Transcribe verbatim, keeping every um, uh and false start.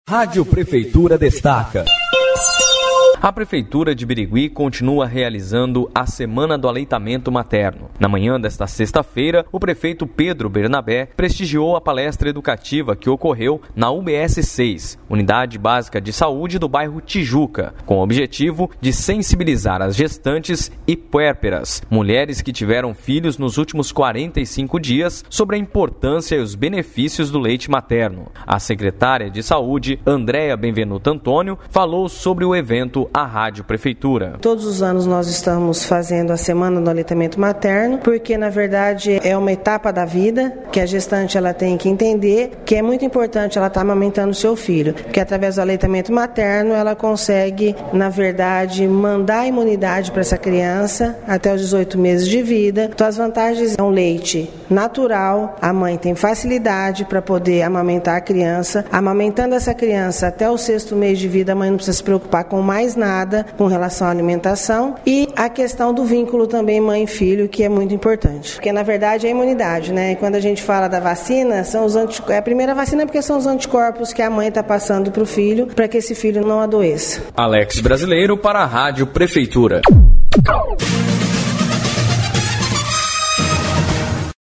Rádio Prefeitura destaca. A Prefeitura de Birigui continua realizando a Semana do Aleitamento Materno. Na manhã desta sexta-feira, o prefeito Pedro Bernabé prestigiou a palestra educativa que ocorreu na U B S seis, Unidade Básica de Saúde do bairro Tijuca, com o objetivo de sensibilizar as gestantes e puérperas, mulheres que tiveram filhos nos últimos quarenta e cinco dias, sobre a importância e os benefícios do leite materno. A secretária de Saúde, Andréa Benvenuto Antônio, falou sobre o evento à Rádio Prefeitura. Todos os anos nós estamos fazendo a Semana do Aleitamento Materno, porque na verdade é uma etapa da vida que a gestante ela tem que entender que é muito importante ela estar amamentando o seu filho, que através do aleitamento materno ela consegue, na verdade, mandar a imunidade para essa criança até os dezoito meses de vida. Então as vantagens é um leite natural, a mãe tem facilidade para poder amamentar a criança, amamentando essa criança até o sexto mês de vida, a mãe não precisa se preocupar com mais nada com relação à alimentação, e a questão do vínculo também mãe e filho, que é muito importante, porque na verdade é a imunidade, né? E quando a gente fala da vacina, são os anticorpos, é a primeira vacina porque são os anticorpos que a mãe está passando para o filho, para que esse filho não adoeça. Alex Brasileiro para a Rádio Prefeitura.